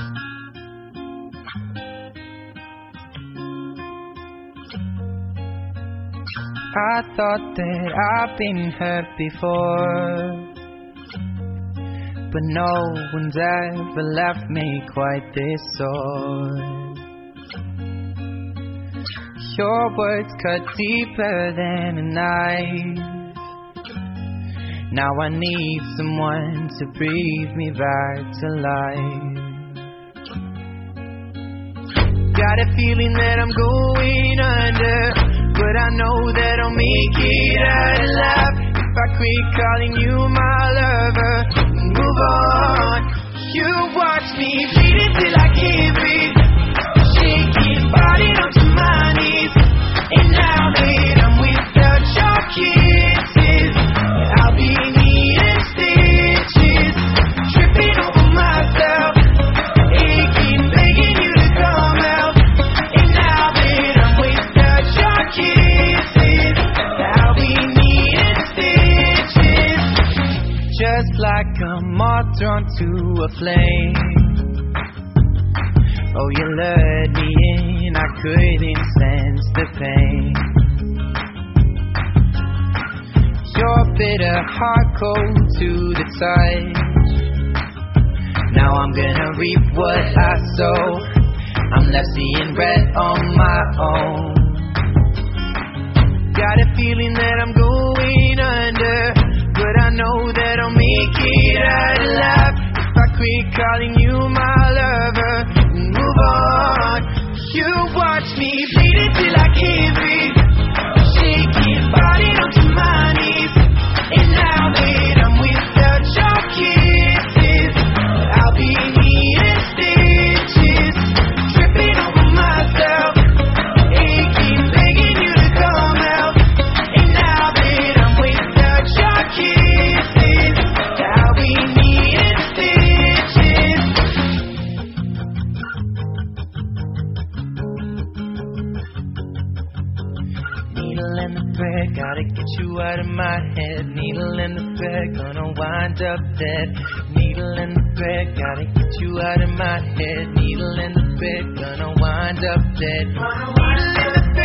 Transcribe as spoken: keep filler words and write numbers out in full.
I thought that I've been hurt before, but no one's ever left me quite this sore. Your words cut deeper than a knife. Now I need someone to breathe me back to life. Got a feeling that I'm going under, but I know that I'll make it out alive if I quit calling you my lover and move on. You watch me bleed till I can't breathe, shaking, body onto my knees. And now that I'm without your kisses, I'll be needing stitches, tripping over myself, aching, begging you to come out. And now that I'm without your kisses, I'll be needing stitches, just like a moth drawn to a flame. Oh, you lured me in, I couldn't sense the pain. Your bitter heart cold to the touch. Now I'm gonna reap what I sow. I'm left seeing red on my own. Got a feeling that I'm going under, but I know that I'll make it out alive if I quit calling you my lover and move on. You watch me bleed till I can't breathe, shaking, body onto my knees. And now that I'm without your kisses, I'll be needing stitches, tripping over myself, aching, begging you to come out. And now that I'm without your kisses, I'll be needing stitches. Needle and the thread, gotta get you out of my head. Needle and the thread, gonna wind up dead. Needle and the thread, gotta get you out of my head. Needle and the thread, gonna wind up dead. Needle and the thread.